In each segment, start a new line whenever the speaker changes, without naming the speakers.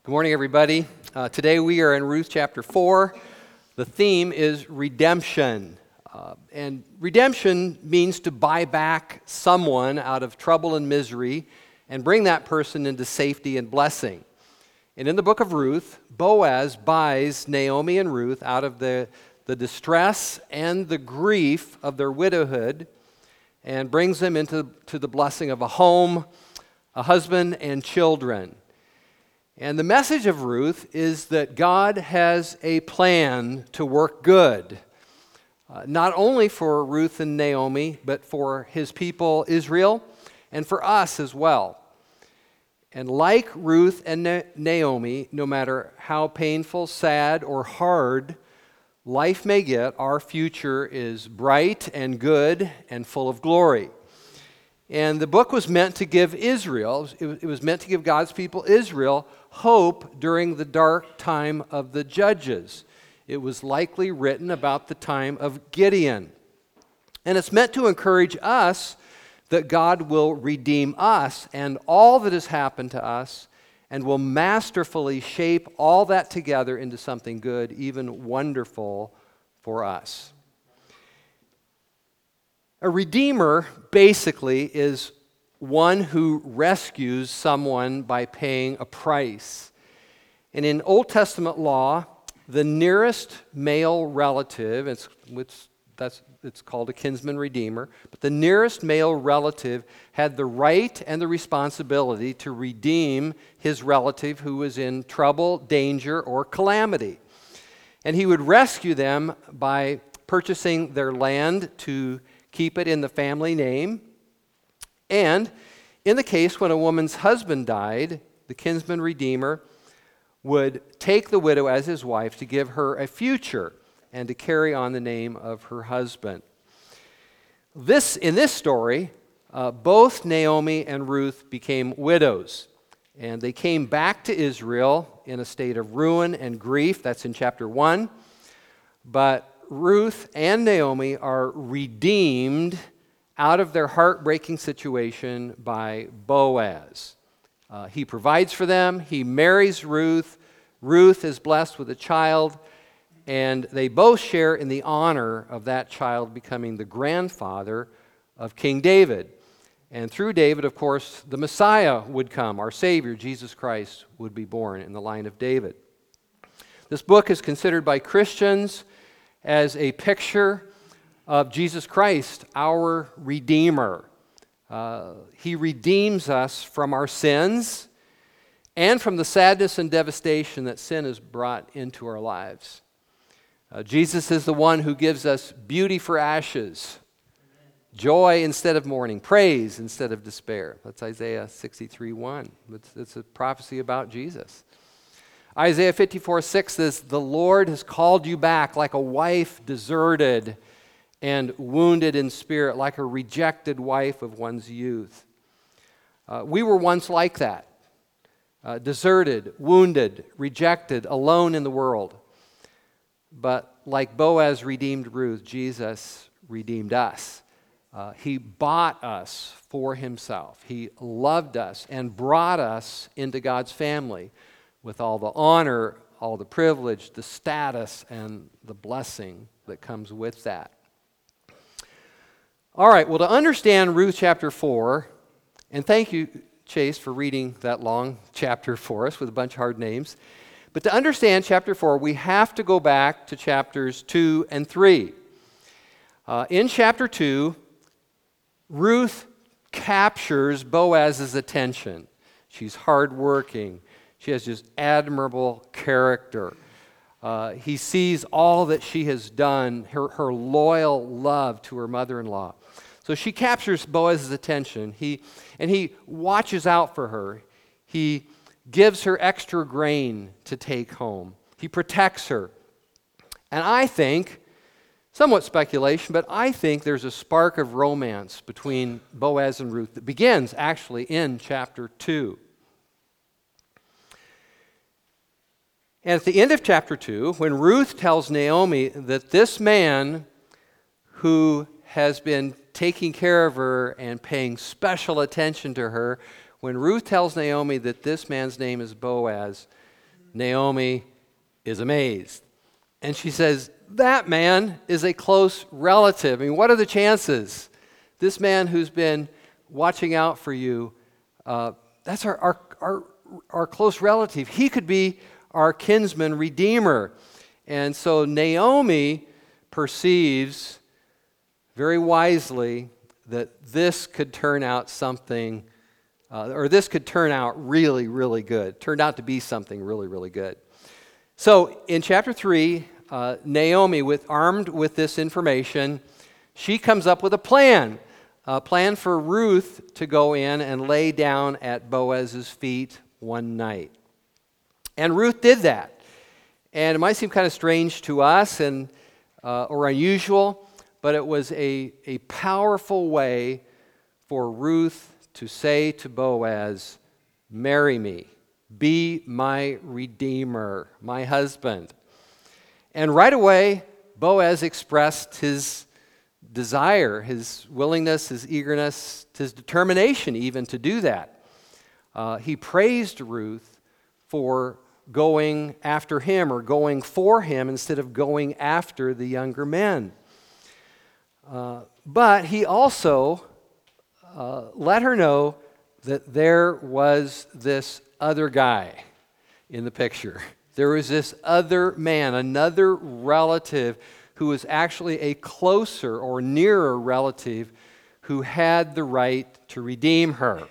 Good morning, everybody. Today we are in Ruth chapter 4. The theme is redemption. And redemption means to buy back someone out of trouble and misery and bring that person into safety and blessing. And in the book of Ruth, Boaz buys Naomi and Ruth out of the distress and the grief of their widowhood and brings them into the blessing of a home, a husband, and children. And the message of Ruth is that God has a plan to work good, not only for Ruth and Naomi, but for his people Israel and for us as well. And like Ruth and Naomi, no matter how painful, sad, or hard life may get, our future is bright and good and full of glory. And the book was meant to give Israel, it was meant to give God's people Israel hope during the dark time of the Judges. It was likely written about the time of Gideon. And it's meant to encourage us that God will redeem us and all that has happened to us and will masterfully shape all that together into something good, even wonderful for us. A redeemer basically is one who rescues someone by paying a price. And in Old Testament law, the nearest male relative, it's called a kinsman redeemer, but the nearest male relative had the right and the responsibility to redeem his relative who was in trouble, danger, or calamity. And he would rescue them by purchasing their land to keep it in the family name. And in the case when a woman's husband died, the kinsman redeemer would take the widow as his wife to give her a future and to carry on the name of her husband. In this story, both Naomi and Ruth became widows, and they came back to Israel in a state of ruin and grief. That's in chapter 1. But Ruth and Naomi are redeemed out of their heartbreaking situation by Boaz. He provides for them. He marries Ruth. Ruth is blessed with a child, and they both share in the honor of that child becoming the grandfather of King David. And through David, of course, the Messiah would come. Our Savior, Jesus Christ, would be born in the line of David. This book is considered by Christians as a picture of Jesus Christ, our Redeemer. He redeems us from our sins and from the sadness and devastation that sin has brought into our lives. Jesus is the one who gives us beauty for ashes, joy instead of mourning, praise instead of despair. That's Isaiah 63:1. It's a prophecy about Jesus. Isaiah 54:6 says, "The Lord has called you back like a wife deserted and wounded in spirit, like a rejected wife of one's youth." We were once like that, deserted, wounded, rejected, alone in the world. But like Boaz redeemed Ruth, Jesus redeemed us. He bought us for himself. He loved us and brought us into God's family with all the honor, all the privilege, the status, and the blessing that comes with that. All right, well, to understand Ruth chapter 4, and thank you, Chase, for reading that long chapter for us with a bunch of hard names. But to understand chapter 4, we have to go back to chapters 2 and 3. In chapter 2, Ruth captures Boaz's attention. She's hardworking. She has just admirable character. He sees all that she has done, her loyal love to her mother-in-law. So she captures Boaz's attention. He watches out for her. He gives her extra grain to take home. He protects her. And I think, somewhat speculation, but I think there's a spark of romance between Boaz and Ruth that begins actually in chapter 2. And at the end of chapter 2, when Ruth tells Naomi that this man who has been taking care of her and paying special attention to her, when Ruth tells Naomi that this man's name is Boaz, Naomi is amazed. And she says, that man is a close relative. I mean, what are the chances? This man who's been watching out for you, that's our close relative. He could be our kinsman redeemer. And so Naomi perceives very wisely that this could turn out something, or this could turn out really, really good. Turned out to be something really, really good. So in chapter 3, Naomi, armed with this information, she comes up with a plan for Ruth to go in and lay down at Boaz's feet one night. And Ruth did that. And it might seem kind of strange to us or unusual, but it was a powerful way for Ruth to say to Boaz, marry me, be my redeemer, my husband. And right away, Boaz expressed his desire, his willingness, his eagerness, his determination even to do that. He praised Ruth for going after him or going for him instead of going after the younger men. But he also let her know that there was this other guy in the picture. There was this other man, another relative who was actually a closer or nearer relative who had the right to redeem her.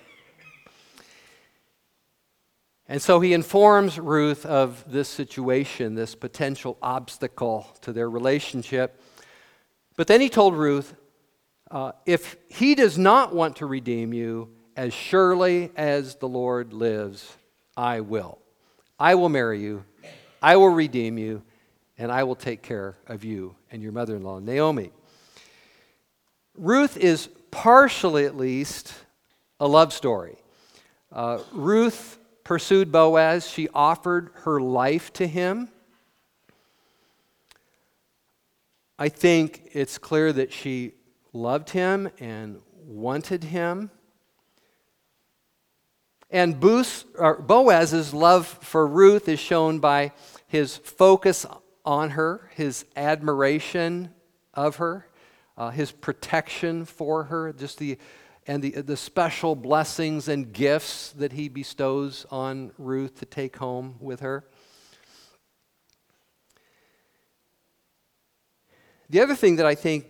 And so he informs Ruth of this situation, this potential obstacle to their relationship. But then he told Ruth, if he does not want to redeem you, as surely as the Lord lives, I will. I will marry you, I will redeem you, and I will take care of you and your mother-in-law, Naomi. Ruth is partially, at least, a love story. Ruth pursued Boaz. She offered her life to him. I think it's clear that she loved him and wanted him. And Boaz's love for Ruth is shown by his focus on her, his admiration of her, his protection for her, the special blessings and gifts that he bestows on Ruth to take home with her. The other thing that I think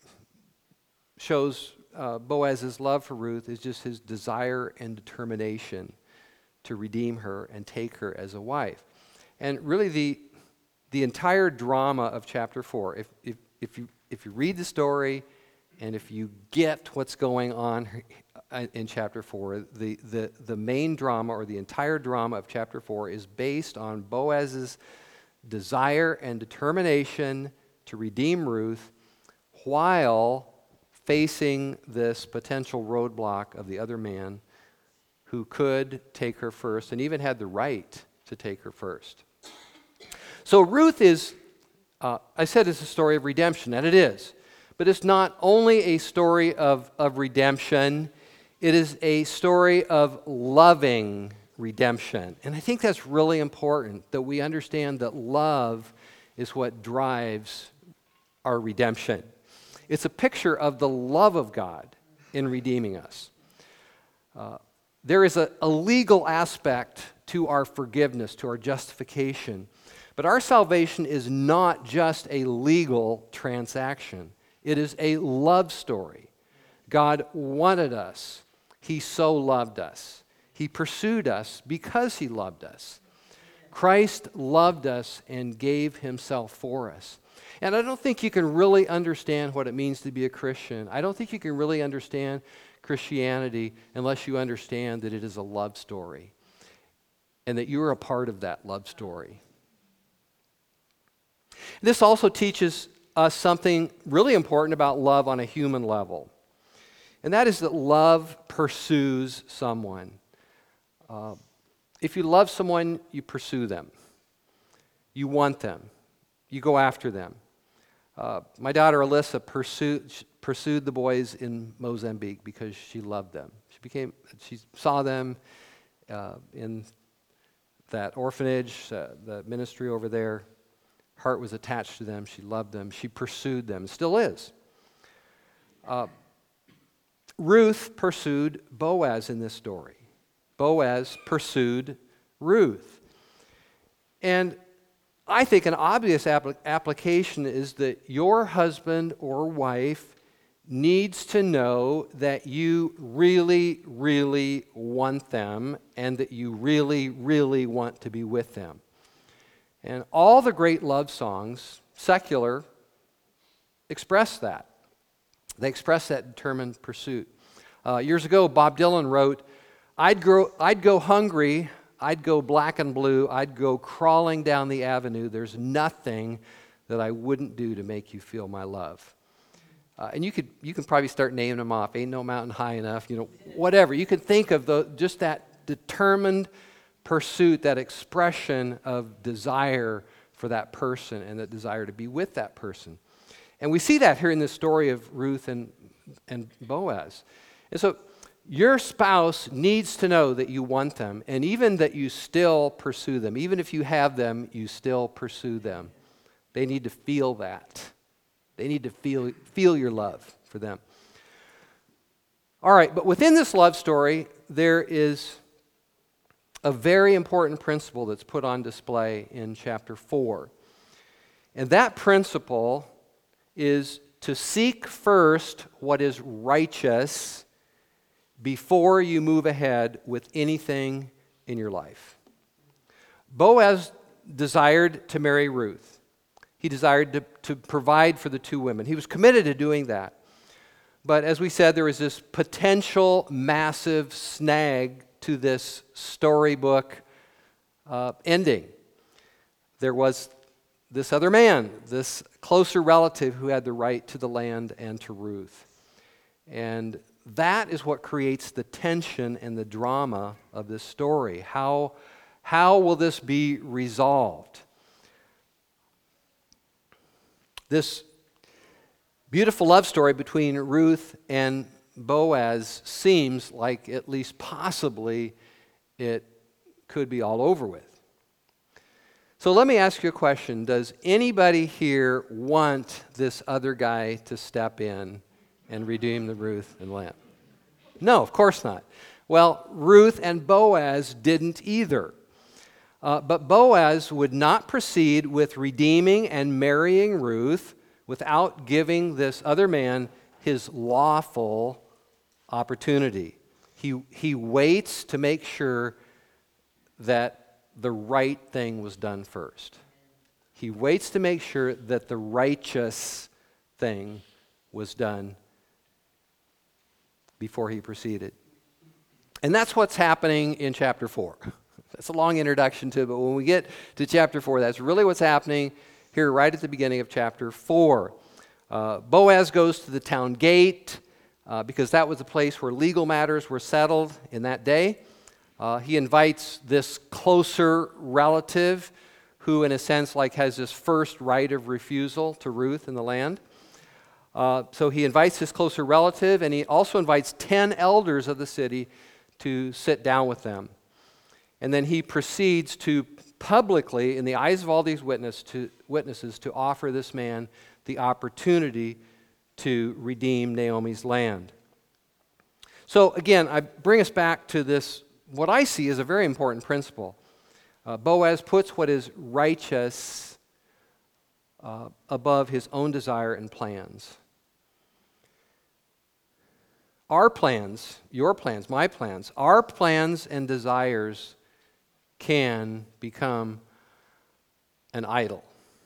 shows Boaz's love for Ruth is just his desire and determination to redeem her and take her as a wife. And really the entire drama of chapter 4, if you read the story and if you get what's going on in chapter 4, the main drama or the entire drama of chapter 4 is based on Boaz's desire and determination to redeem Ruth while facing this potential roadblock of the other man who could take her first and even had the right to take her first. So Ruth is, I said it's a story of redemption, and it is. But it's not only a story of redemption, it is a story of loving redemption. And I think that's really important, that we understand that love is what drives our redemption. It's a picture of the love of God in redeeming us. There is a legal aspect to our forgiveness, to our justification. But our salvation is not just a legal transaction. It is a love story. God wanted us. He so loved us. He pursued us because he loved us. Christ loved us and gave himself for us. And I don't think you can really understand what it means to be a Christian. I don't think you can really understand Christianity unless you understand that it is a love story and that you are a part of that love story. This also teaches us something really important about love on a human level. And that is that love pursues someone. If you love someone, you pursue them. You want them. You go after them. My daughter Alyssa pursued the boys in Mozambique because she loved them. She saw them in that orphanage, the ministry over there. Heart was attached to them. She loved them. She pursued them. Still is. Ruth pursued Boaz in this story. Boaz pursued Ruth. And I think an obvious application is that your husband or wife needs to know that you really, really want them and that you really, really want to be with them. And all the great love songs, secular, express that. They express that determined pursuit. Years ago, Bob Dylan wrote, I'd go hungry, I'd go black and blue, I'd go crawling down the avenue. There's nothing that I wouldn't do to make you feel my love. And you can probably start naming them off. Ain't no mountain high enough, whatever. You can think of just that determined pursuit, that expression of desire for that person and that desire to be with that person. And we see that here in this story of Ruth and Boaz. And so your spouse needs to know that you want them, and even that you still pursue them. Even if you have them, you still pursue them. They need to feel that. They need to feel your love for them. All right, but within this love story, there is a very important principle that's put on display in chapter 4. And that principle is to seek first what is righteous before you move ahead with anything in your life. Boaz desired to marry Ruth. He desired to provide for the two women. He was committed to doing that. But as we said, there was this potential massive snag to this storybook ending. There was this other man, this closer relative who had the right to the land and to Ruth. And that is what creates the tension and the drama of this story. How will this be resolved? This beautiful love story between Ruth and Boaz seems like at least possibly it could be all over with. So let me ask you a question. Does anybody here want this other guy to step in and redeem the Ruth and Lamb? No, of course not. Well, Ruth and Boaz didn't either. But Boaz would not proceed with redeeming and marrying Ruth without giving this other man his lawful opportunity. He waits to make sure that the right thing was done first. He waits to make sure that the righteous thing was done before he proceeded. And that's what's happening in chapter 4. That's a long introduction to it, but when we get to chapter 4, that's really what's happening here right at the beginning of chapter 4. Boaz goes to the town gate because that was the place where legal matters were settled in that day. He invites this closer relative who, in a sense, has this first right of refusal to Ruth in the land. So he invites his closer relative, and he also invites 10 elders of the city to sit down with them. And then he proceeds to publicly, in the eyes of all these witnesses, to offer this man the opportunity to redeem Naomi's land. So again, I bring us back to this, what I see is a very important principle. Boaz puts what is righteous above his own desire and plans. Our plans, your plans, my plans, our plans and desires can become an idol.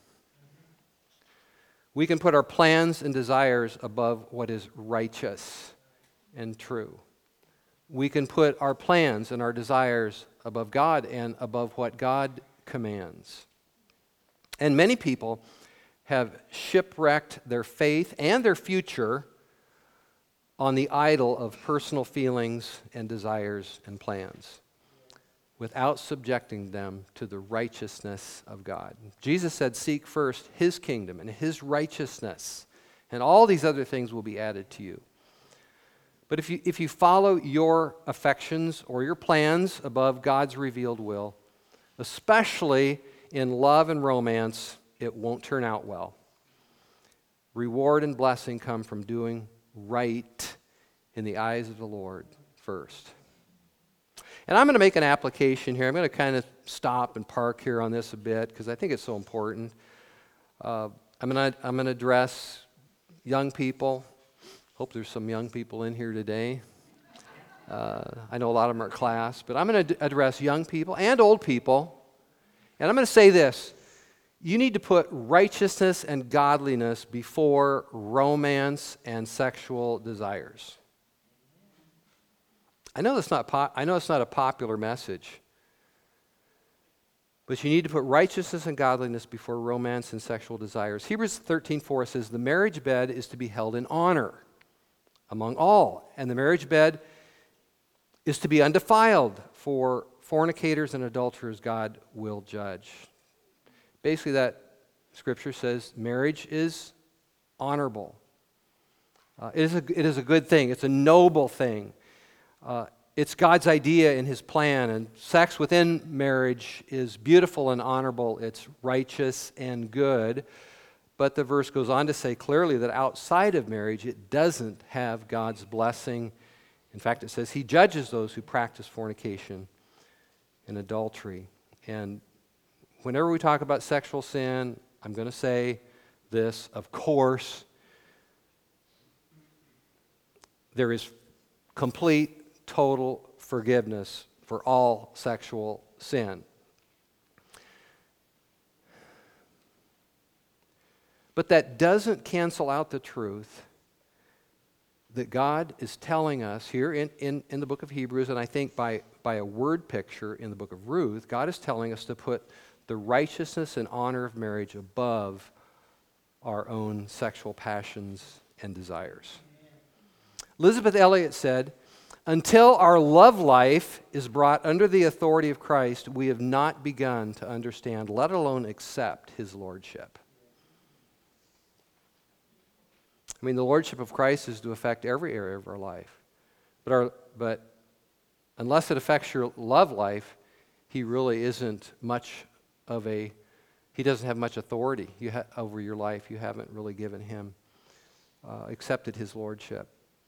We can put our plans and desires above what is righteous and true. We can put our plans and our desires above God and above what God commands. And many people have shipwrecked their faith and their future on the idol of personal feelings and desires and plans, without subjecting them to the righteousness of God. Jesus said, seek first his kingdom and his righteousness, and all these other things will be added to you. But if you follow your affections or your plans above God's revealed will, especially in love and romance, it won't turn out well. Reward and blessing come from doing right in the eyes of the Lord first. And I'm going to make an application here. I'm going to kind of stop and park here on this a bit because I think it's so important. I'm going to address young people. Hope there's some young people in here today. I know a lot of them are at class, but I'm going to address young people and old people. And I'm going to say this. You need to put righteousness and godliness before romance and sexual desires. I know it's not a popular message, but you need to put righteousness and godliness before romance and sexual desires. Hebrews 13:4 says, the marriage bed is to be held in honor among all, and the marriage bed is to be undefiled, for fornicators and adulterers God will judge. Basically, that scripture says marriage is honorable. It is a good thing. It's a noble thing. It's God's idea in His plan, and sex within marriage is beautiful and honorable. It's righteous and good. But the verse goes on to say clearly that outside of marriage, it doesn't have God's blessing. In fact, it says He judges those who practice fornication and adultery. And whenever we talk about sexual sin, I'm going to say this, of course, there is complete, total forgiveness for all sexual sin. But that doesn't cancel out the truth that God is telling us here in the book of Hebrews, and I think by a word picture in the book of Ruth, God is telling us to put the righteousness and honor of marriage above our own sexual passions and desires. Elizabeth Elliot said, until our love life is brought under the authority of Christ, we have not begun to understand, let alone accept His lordship. I mean, the lordship of Christ is to affect every area of our life. But unless it affects your love life, He really isn't much of He doesn't have much authority over your life. You haven't really given Him, accepted His lordship.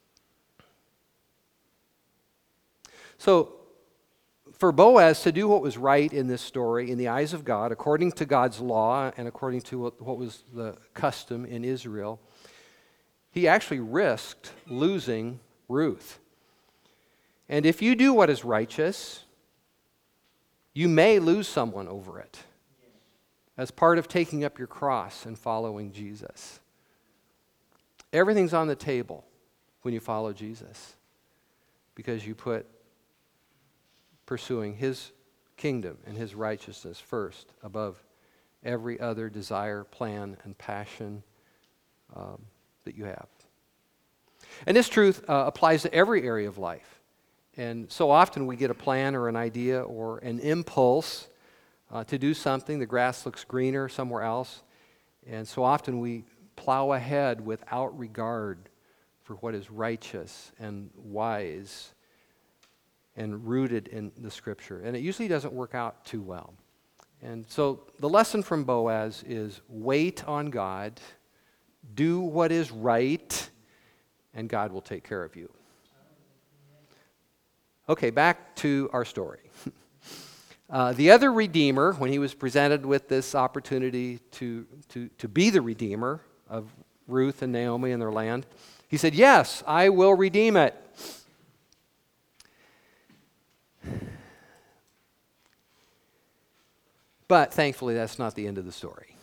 So, for Boaz to do what was right in this story in the eyes of God, according to God's law and according to what was the custom in Israel, he actually risked losing Ruth. And if you do what is righteous, you may lose someone over it as part of taking up your cross and following Jesus. Everything's on the table when you follow Jesus because you put pursuing His kingdom and His righteousness first above every other desire, plan, and passion that you have. And this truth applies to every area of life. And so often we get a plan or an idea or an impulse to do something. The grass looks greener somewhere else. And so often we plow ahead without regard for what is righteous and wise and rooted in the Scripture. And it usually doesn't work out too well. And so the lesson from Boaz is wait on God, do what is right, and God will take care of you. Okay, back to our story. The other Redeemer, when he was presented with this opportunity to be the Redeemer of Ruth and Naomi and their land, he said, yes, I will redeem it. But thankfully, that's not the end of the story.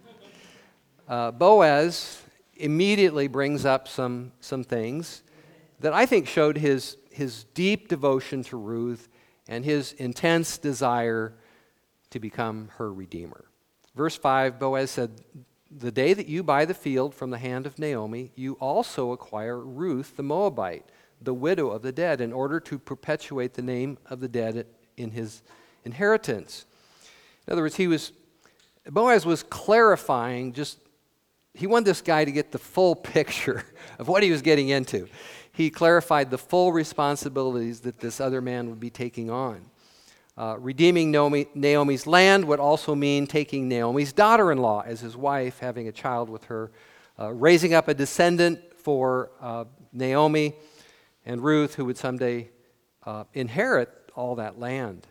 Boaz immediately brings up some things that I think showed his deep devotion to Ruth and his intense desire to become her redeemer. Verse 5, Boaz said, the day that you buy the field from the hand of Naomi, you also acquire Ruth the Moabite, the widow of the dead, in order to perpetuate the name of the dead in his inheritance. In other words, Boaz was clarifying he wanted this guy to get the full picture of what he was getting into. He clarified the full responsibilities that this other man would be taking on. Redeeming Naomi's land would also mean taking Naomi's daughter-in-law as his wife, having a child with her, raising up a descendant for Naomi and Ruth, who would someday inherit all that land.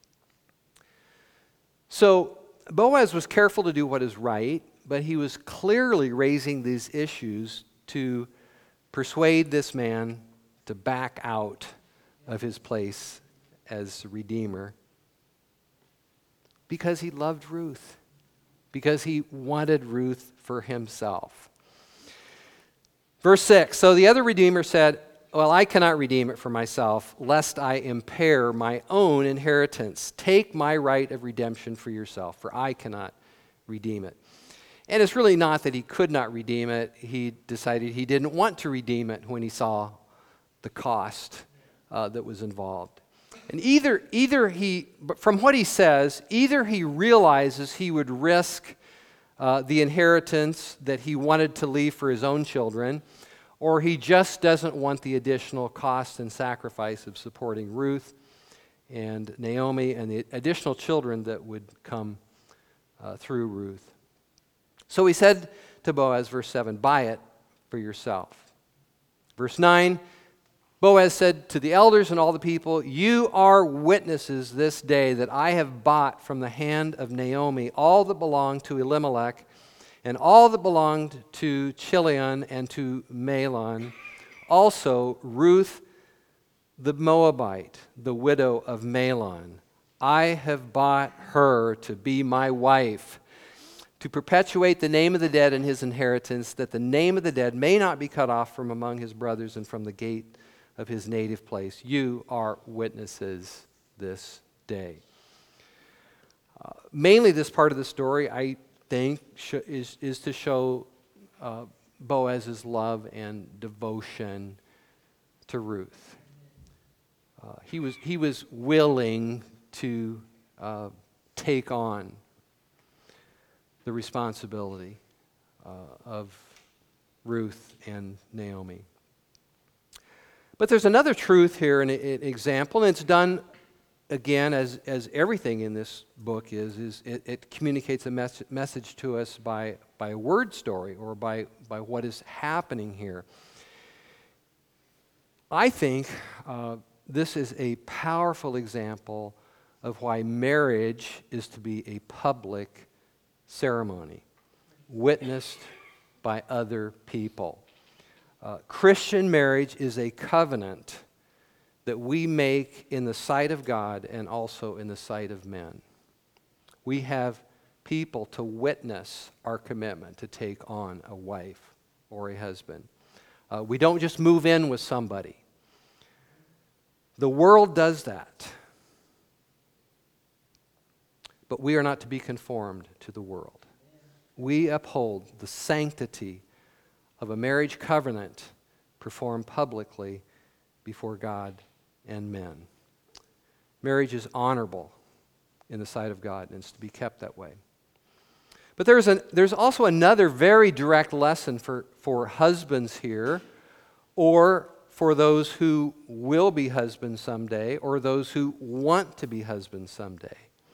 So Boaz was careful to do what is right, but he was clearly raising these issues to persuade this man to back out of his place as redeemer because he loved Ruth, because he wanted Ruth for himself. Verse 6, so the other redeemer said, well, I cannot redeem it for myself, lest I impair my own inheritance. Take my right of redemption for yourself, for I cannot redeem it. And it's really not that he could not redeem it. He decided he didn't want to redeem it when he saw the cost that was involved. And either he, from what he says, either he realizes he would risk the inheritance that he wanted to leave for his own children, or he just doesn't want the additional cost and sacrifice of supporting Ruth and Naomi and the additional children that would come through Ruth. So he said to Boaz, verse 7, buy it for yourself. Verse 9, Boaz said to the elders and all the people, you are witnesses this day that I have bought from the hand of Naomi all that belonged to Elimelech and all that belonged to Chilion and to Mahlon, also Ruth the Moabite, the widow of Mahlon. I have bought her to be my wife, to perpetuate the name of the dead in his inheritance, that the name of the dead may not be cut off from among his brothers and from the gate of his native place. You are witnesses this day. Mainly this part of the story, I think, is to show Boaz's love and devotion to Ruth. He was willing to take on the responsibility of Ruth and Naomi. But there's another truth here, an example, and it's done again as everything in this book is it communicates a message to us by a word story or by what is happening here. I think this is a powerful example of why marriage is to be a public ceremony, witnessed by other people. Christian marriage is a covenant that we make in the sight of God and also in the sight of men. We have people to witness our commitment to take on a wife or a husband. We don't just move in with somebody. The world does that. But we are not to be conformed to the world. We uphold the sanctity of a marriage covenant performed publicly before God and men. Marriage is honorable in the sight of God, and it's to be kept that way. But there's also another very direct lesson for husbands here, or for those who will be husbands someday, or those who want to be husbands someday.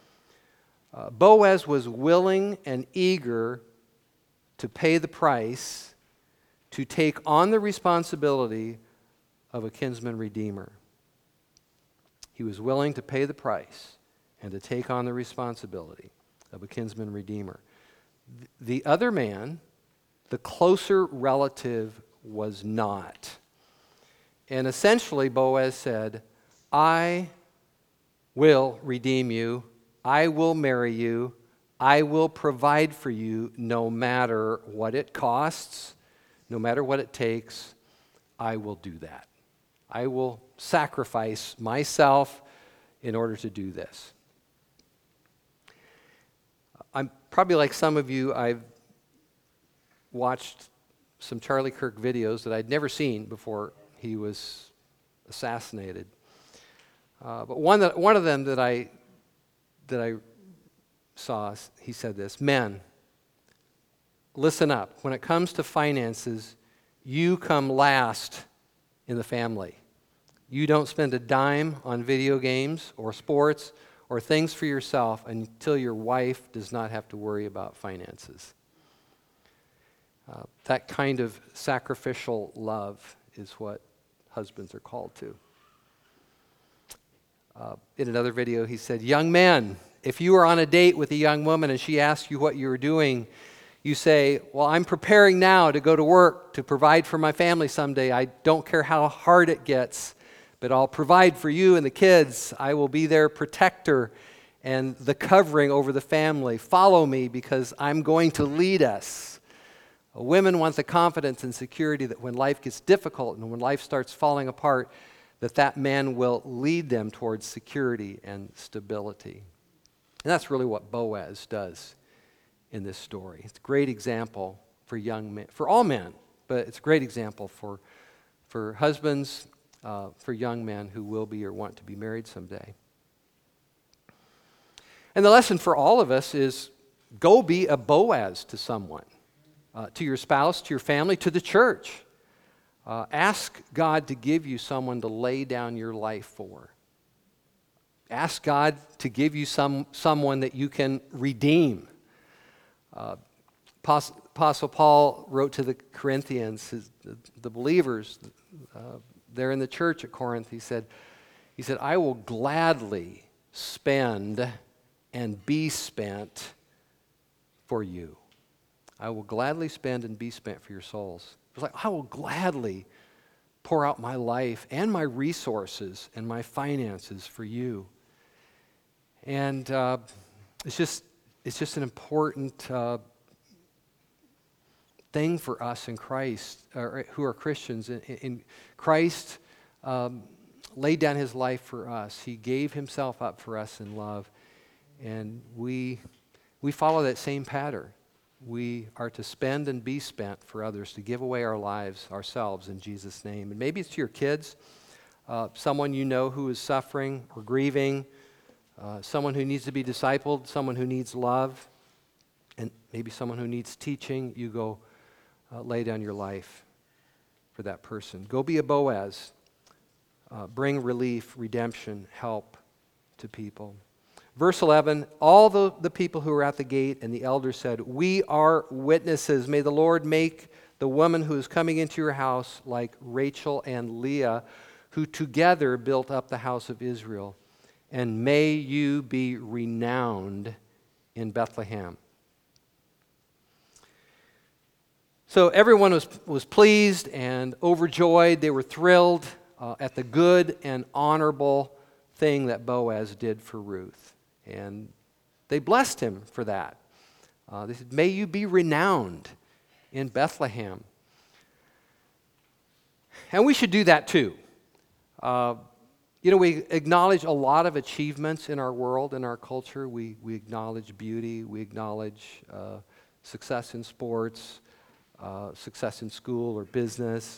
Boaz was willing and eager to pay the price to take on the responsibility of a kinsman redeemer. He was willing to pay the price and to take on the responsibility of a kinsman redeemer. The other man, the closer relative, was not. And essentially, Boaz said, I will redeem you, I will marry you, I will provide for you no matter what it costs, no matter what it takes. I will do that. I will sacrifice myself in order to do this. I'm probably like some of you, I've watched some Charlie Kirk videos that I'd never seen before he was assassinated. But one of them that I saw, he said this: men, listen up. When it comes to finances, you come last in the family. You don't spend a dime on video games or sports or things for yourself until your wife does not have to worry about finances. That kind of sacrificial love is what husbands are called to. In another video, he said, young man, if you are on a date with a young woman and she asks you what you are doing, you say, well, I'm preparing now to go to work to provide for my family someday. I don't care how hard it gets, but I'll provide for you and the kids. I will be their protector and the covering over the family. Follow me because I'm going to lead us. Women want the confidence and security that when life gets difficult and when life starts falling apart, that man will lead them towards security and stability. And that's really what Boaz does in this story. It's a great example for young men, for all men, but it's a great example for husbands, for young men who will be or want to be married someday. And the lesson for all of us is go be a Boaz to someone. To your spouse, to your family, to the church. Ask God to give you someone to lay down your life for. Ask God to give you someone that you can redeem. Apostle Paul wrote to the Corinthians, the believers there in the church at Corinth. He said, I will gladly spend and be spent for you. I will gladly spend and be spent for your souls. It was like, I will gladly pour out my life and my resources and my finances for you. And it's just an important thing for us in Christ, who are Christians. In Christ laid down his life for us. He gave himself up for us in love. And we follow that same pattern. We are to spend and be spent for others, to give away our lives, ourselves, in Jesus' name. And maybe it's to your kids, someone you know who is suffering or grieving, someone who needs to be discipled, someone who needs love, and maybe someone who needs teaching. You go lay down your life for that person. Go be a Boaz. Bring relief, redemption, help to people. Verse 11, all the people who were at the gate and the elders said, we are witnesses. May the Lord make the woman who is coming into your house like Rachel and Leah, who together built up the house of Israel. And may you be renowned in Bethlehem. So everyone was pleased and overjoyed. They were thrilled at the good and honorable thing that Boaz did for Ruth. And they blessed him for that. They said, may you be renowned in Bethlehem. And we should do that too. We acknowledge a lot of achievements in our world, in our culture. We acknowledge beauty. We acknowledge success in sports, success in school or business.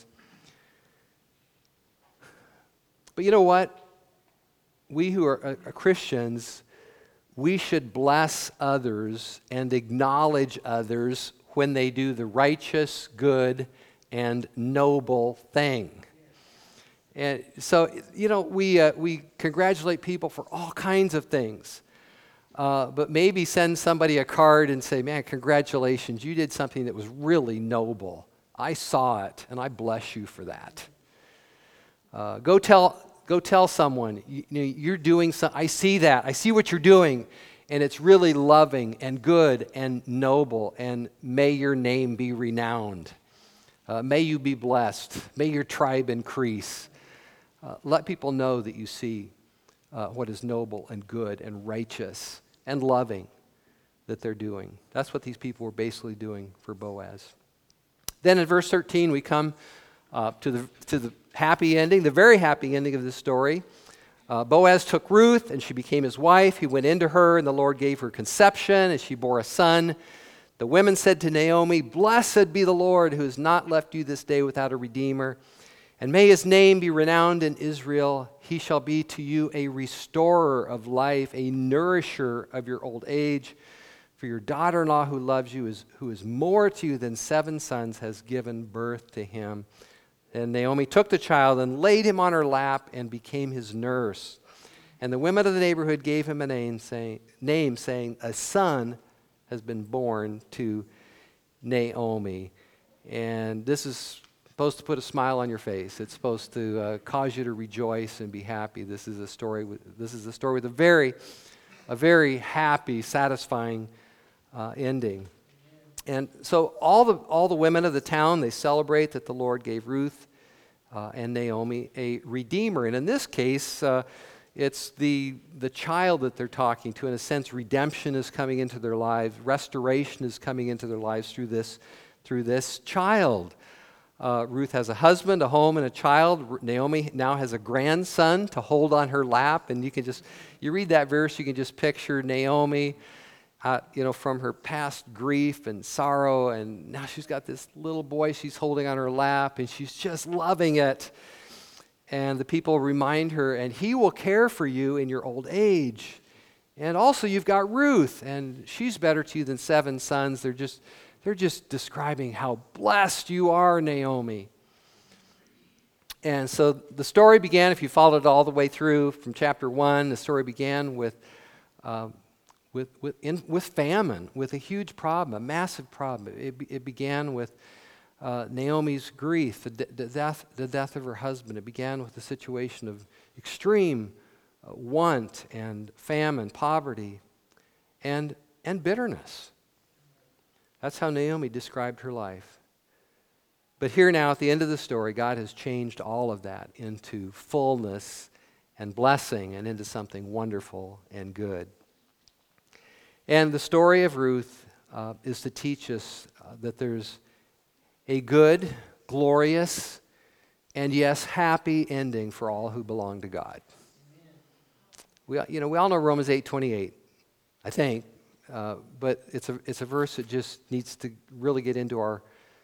But you know what? We who are Christians, we should bless others and acknowledge others when they do the righteous, good, and noble thing. And so, we congratulate people for all kinds of things. But maybe send somebody a card and say, man, congratulations, you did something that was really noble. I saw it, and I bless you for that. Go tell someone, you're doing something. I see that. I see what you're doing, and it's really loving and good and noble, and may your name be renowned. May you be blessed. May your tribe increase. Let people know that you see what is noble and good and righteous and loving that they're doing. That's what these people were basically doing for Boaz. Then in verse 13, we come to the happy ending, the very happy ending of this story. Boaz took Ruth, and she became his wife. He went into her, and the Lord gave her conception, and she bore a son. The women said to Naomi, blessed be the Lord, who has not left you this day without a redeemer. And may his name be renowned in Israel. He shall be to you a restorer of life, a nourisher of your old age. For your daughter-in-law who loves you, who is more to you than 7 sons, has given birth to him. And Naomi took the child and laid him on her lap and became his nurse. And the women of the neighborhood gave him a name saying, a son has been born to Naomi. And this is supposed to put a smile on your face. It's supposed to cause you to rejoice and be happy. This is a story with a very happy, satisfying ending. And so all the women of the town, they celebrate that the Lord gave Ruth and Naomi a redeemer. And in this case, it's the child that they're talking to. In a sense, redemption is coming into their lives. Restoration is coming into their lives through this child. Ruth has a husband, a home, and a child. Naomi now has a grandson to hold on her lap. And you read that verse, you can just picture Naomi, from her past grief and sorrow. And now she's got this little boy she's holding on her lap, and she's just loving it. And the people remind her, and he will care for you in your old age. And also you've got Ruth, and she's better to you than 7 sons. They're just describing how blessed you are, Naomi. And so the story began, if you followed it all the way through from chapter 1, the story began with famine, with a huge problem, a massive problem. It began with Naomi's grief, the death of her husband. It began with a situation of extreme want and famine, poverty, and bitterness. That's how Naomi described her life. But here now, at the end of the story, God has changed all of that into fullness and blessing and into something wonderful and good. And the story of Ruth is to teach us that there's a good, glorious, and yes, happy ending for all who belong to God. We all know Romans 8:28, I think, but it's a verse that just needs to really get into our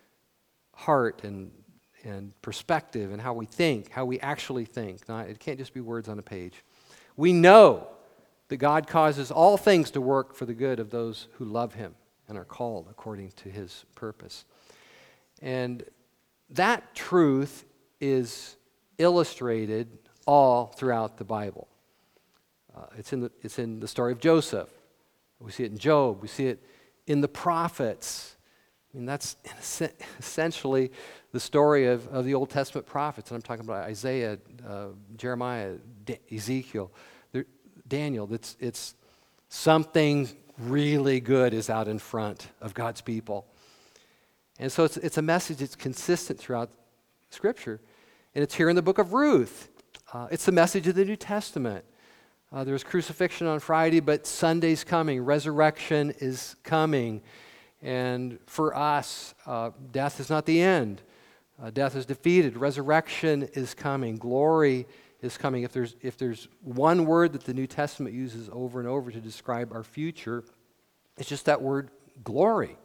heart and perspective and how we think, how we actually think. It can't just be words on a page. We know that God causes all things to work for the good of those who love Him and are called according to His purpose. And that truth is illustrated all throughout the Bible. It's in the story of Joseph. We see it in Job. We see it in the prophets. I mean, that's essentially the story of the Old Testament prophets. And I'm talking about Isaiah, Jeremiah, Ezekiel, Daniel. It's something really good is out in front of God's people. And so it's a message that's consistent throughout Scripture. And it's here in the book of Ruth. It's the message of the New Testament. There's crucifixion on Friday, but Sunday's coming. Resurrection is coming. And for us, death is not the end. Death is defeated. Resurrection is coming. Glory is coming. If there's one word that the New Testament uses over and over to describe our future, it's just that word, glory.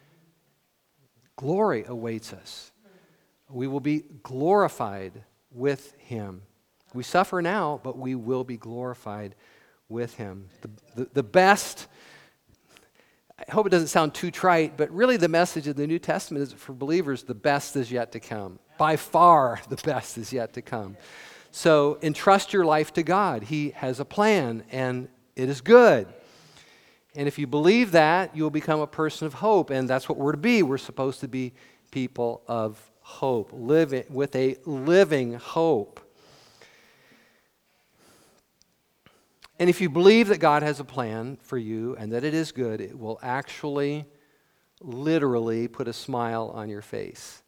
Glory awaits us. We will be glorified with Him. We suffer now, but we will be glorified with Him. The best, I hope it doesn't sound too trite, but really the message of the New Testament is for believers, the best is yet to come. By far, the best is yet to come. So entrust your life to God. He has a plan, and it is good. And if you believe that, you'll become a person of hope, and that's what we're to be. We're supposed to be people of hope, living with a living hope. And if you believe that God has a plan for you and that it is good, it will actually, literally put a smile on your face.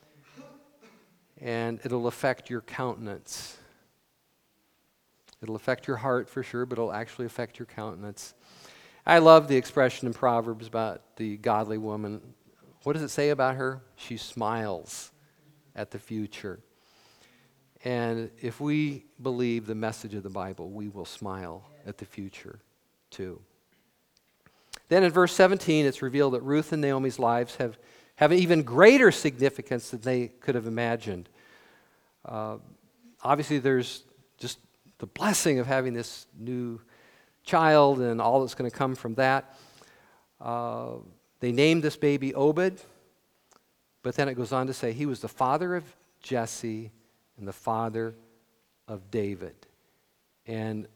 And it'll affect your countenance. It'll affect your heart for sure, but it'll actually affect your countenance. I love the expression in Proverbs about the godly woman. What does it say about her? She smiles at the future. And if we believe the message of the Bible, we will smile at the future too. Then in verse 17, it's revealed that Ruth and Naomi's lives have an even greater significance than they could have imagined. Obviously, there's just the blessing of having this new child and all that's going to come from that. They named this baby Obed, but then it goes on to say he was the father of Jesse and the father of David. And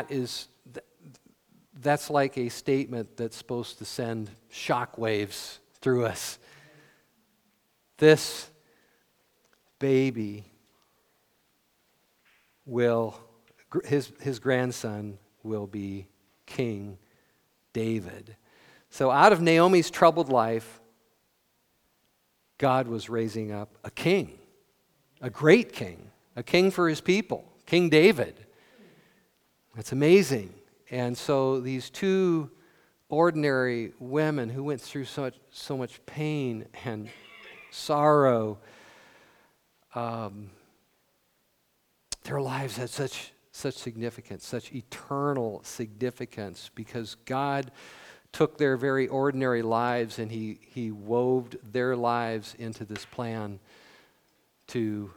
that's like a statement that's supposed to send shockwaves through us. This baby his grandson will be King David. So out of Naomi's troubled life, God was raising up a king, a great king, a king for his people, King David. That's amazing. And so these two ordinary women who went through so much pain and sorrow, their lives had such significance, such eternal significance, because God took their very ordinary lives and he wove their lives into this plan to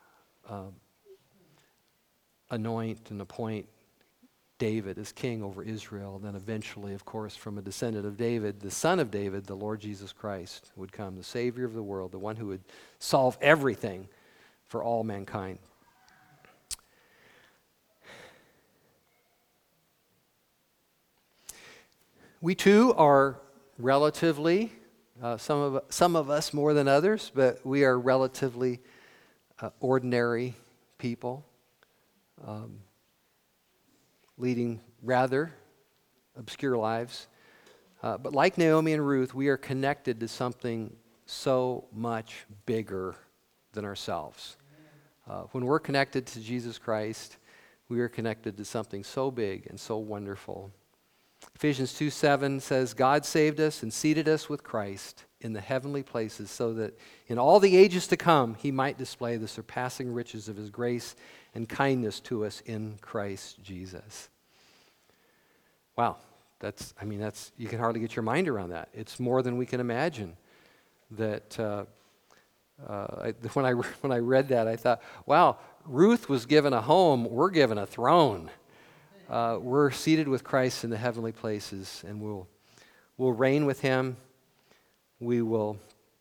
anoint and appoint David as king over Israel. Then eventually, of course, from a descendant of David, the son of David, the Lord Jesus Christ would come, the Savior of the world, the one who would solve everything for all mankind. We too are relatively, some of us more than others, but we are relatively ordinary people, leading rather obscure lives. But like Naomi and Ruth, we are connected to something so much bigger than ourselves. When we're connected to Jesus Christ, we are connected to something so big and so wonderful. Ephesians 2:7 says, God saved us and seated us with Christ in the heavenly places so that in all the ages to come, he might display the surpassing riches of his grace and kindness to us in Christ Jesus. Wow, that's you can hardly get your mind around that. It's more than we can imagine. That when I read that, I thought, wow, Ruth was given a home, we're given a throne. We're seated with Christ in the heavenly places, and we'll reign with him. We will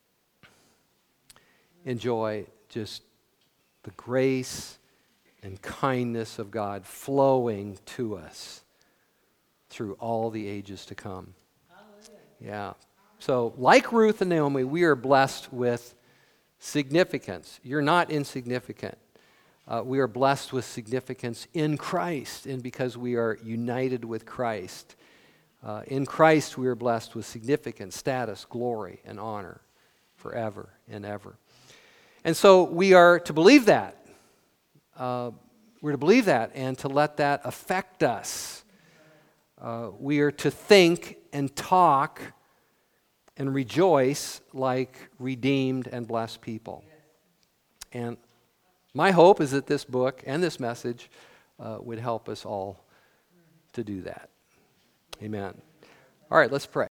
enjoy just the grace and kindness of God flowing to us through all the ages to come. Yeah. So, like Ruth and Naomi, we are blessed with significance. You're not insignificant. We are blessed with significance in Christ, and because we are united with Christ. In Christ, we are blessed with significance, status, glory, and honor forever and ever. And so we are to believe that. We're to believe that and to let that affect us. We are to think and talk and rejoice like redeemed and blessed people. And my hope is that this book and this message would help us all to do that. Amen. All right, let's pray.